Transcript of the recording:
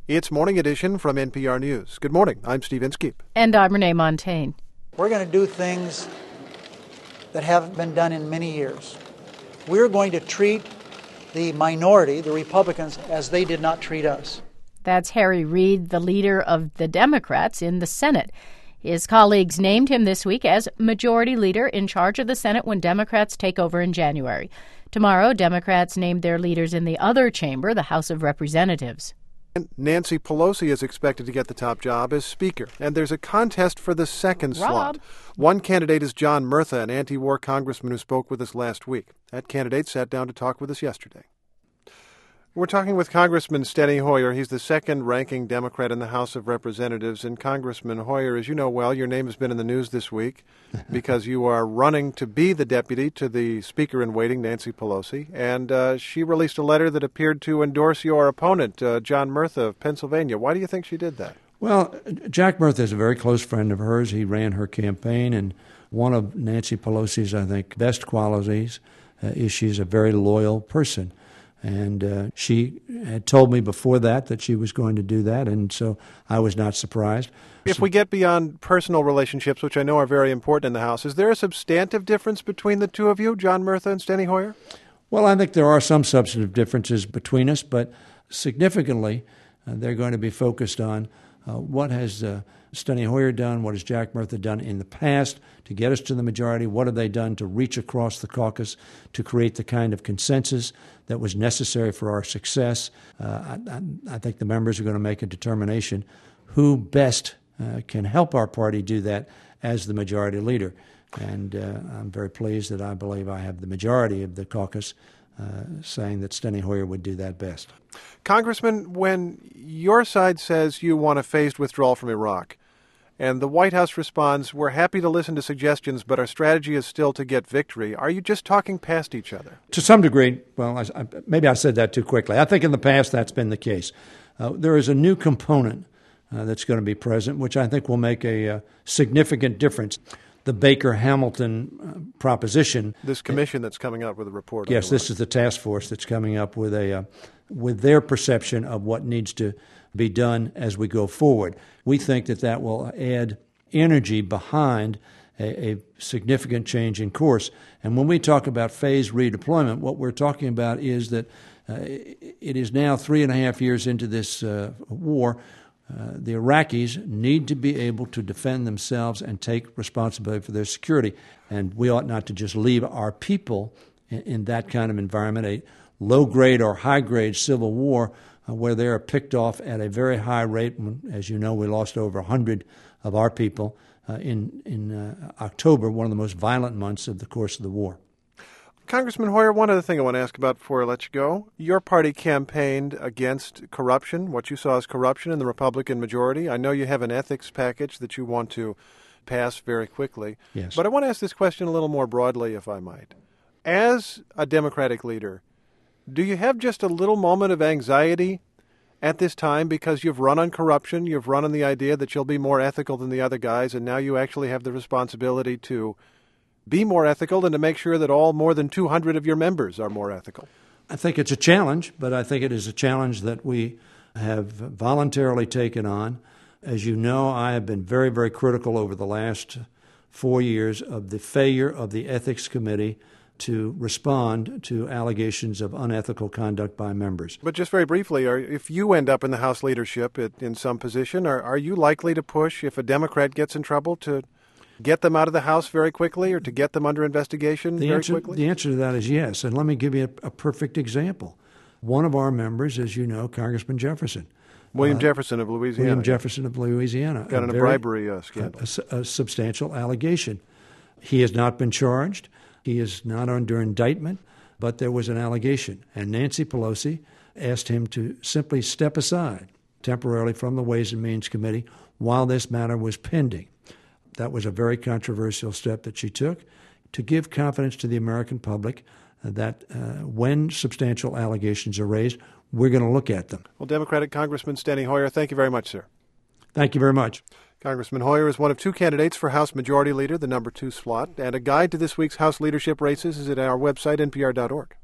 It's Morning Edition from NPR News. Good morning. I'm Steve Inskeep. And I'm Renee Montaigne. We're going to do things that haven't been done in many years. We're going to treat the minority, the Republicans, as they did not treat us. That's Harry Reid, the leader of the Democrats in the Senate. His colleagues named him this week as Majority Leader in charge of the Senate when Democrats take over in January. Tomorrow, Democrats named their leaders in the other chamber, the House of Representatives. Nancy Pelosi is expected to get the top job as Speaker, and there's a contest for the second slot. One candidate is John Murtha, an anti-war congressman who spoke with us last week. That candidate sat down to talk with us yesterday. We're talking with Congressman Steny Hoyer. He's the second-ranking Democrat in the House of Representatives. And Congressman Hoyer, as you know well, your name has been in the news this week because you are running to be the deputy to the Speaker-in-waiting, Nancy Pelosi. And she released a letter that appeared to endorse your opponent, John Murtha of Pennsylvania. Why do you think she did that? Well, Jack Murtha is a very close friend of hers. He ran her campaign, and one of Nancy Pelosi's, I think, best qualities is she's a very loyal person. And she had told me before that she was going to do that, and so I was not surprised. If we get beyond personal relationships, which I know are very important in the House, is there a substantive difference between the two of you, John Murtha and Steny Hoyer? Well, I think there are some substantive differences between us, but significantly, they're going to be focused on what has Steny Hoyer done, what has Jack Murtha done in the past to get us to the majority, what have they done to reach across the caucus to create the kind of consensus that was necessary for our success. I think the members are going to make a determination who best can help our party do that as the majority leader. And I'm very pleased that I believe I have the majority of the caucus saying that Steny Hoyer would do that best. Congressman, when your side says you want a phased withdrawal from Iraq, and the White House responds, we're happy to listen to suggestions, but our strategy is still to get victory, are you just talking past each other? To some degree. Well, maybe I said that too quickly. I think in the past that's been the case. There is a new component that's going to be present, which I think will make a significant difference. The Baker-Hamilton proposition. This commission that's coming up with a report. Yes, this is the task force that's coming up with their perception of what needs to be done as we go forward. We think that will add energy behind a significant change in course. And when we talk about phased redeployment, what we're talking about is that it is now 3.5 years into this war. The Iraqis need to be able to defend themselves and take responsibility for their security. And we ought not to just leave our people in that kind of environment, a low-grade or high-grade civil war where they are picked off at a very high rate. As you know, we lost over 100 of our people in October, one of the most violent months of the course of the war. Congressman Hoyer, one other thing I want to ask about before I let you go. Your party campaigned against corruption, what you saw as corruption in the Republican majority. I know you have an ethics package that you want to pass very quickly. Yes. But I want to ask this question a little more broadly, if I might. As a Democratic leader, do you have just a little moment of anxiety at this time because you've run on corruption, you've run on the idea that you'll be more ethical than the other guys, and now you actually have the responsibility to be more ethical and to make sure that all more than 200 of your members are more ethical? I think it's a challenge, but I think it is a challenge that we have voluntarily taken on. As you know, I have been very, very critical over the last 4 years of the failure of the Ethics Committee to respond to allegations of unethical conduct by members. But just very briefly, if you end up in the House leadership in some position, are you likely to push, if a Democrat gets in trouble, to get them out of the House very quickly or to get them under investigation quickly? The answer to that is yes, and let me give you a perfect example. One of our members, as you know, Congressman Jefferson. William Jefferson of Louisiana. William Jefferson of Louisiana. Got in a bribery scandal. A substantial allegation. He has not been charged. He is not under indictment, but there was an allegation. And Nancy Pelosi asked him to simply step aside temporarily from the Ways and Means Committee while this matter was pending. That was a very controversial step that she took to give confidence to the American public that when substantial allegations are raised, we're going to look at them. Well, Democratic Congressman Steny Hoyer, thank you very much, sir. Thank you very much. Congressman Hoyer is one of two candidates for House Majority Leader, the number 2 slot, and a guide to this week's House leadership races is at our website, npr.org.